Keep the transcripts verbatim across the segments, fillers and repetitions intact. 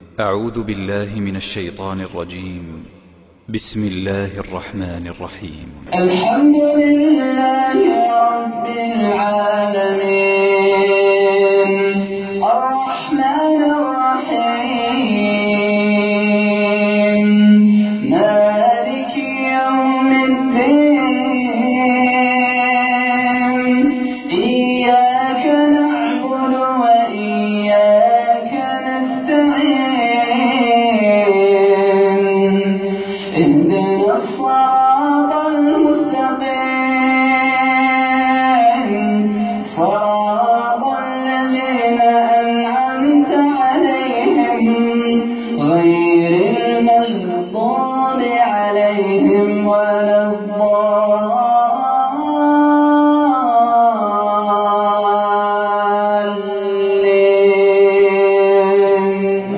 أعوذ بالله من الشيطان الرجيم. بسم الله الرحمن الرحيم. الحمد لله رب العالمين الرحمن الرحيم مالك يوم الدين إياك نعبد وإياك نستعين اهدنا الصراط المستقيم صراط الذين أنعمت عليهم غير المغضوب عليهم ولا الضالين.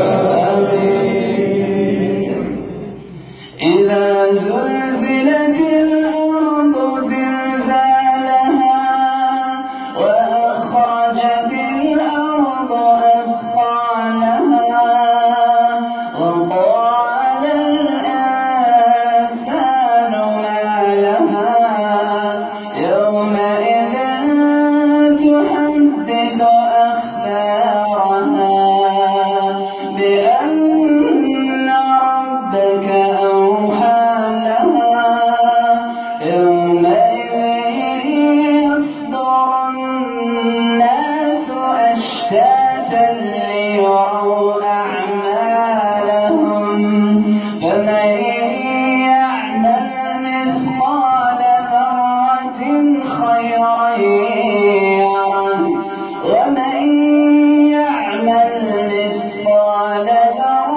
آمين. إذا زلزلت الأرض زلزالها وأخرجت الأرض أثقالها وقال الإنسان ما لها يومئذ تحدث أخبارها بأن ربك أوحى لها يومئذ يصدر الناس أشتاتا ليروا أعمالهم فمن يعمل مثقال ذرة خيرا يره ومن يعمل مثقال ذرة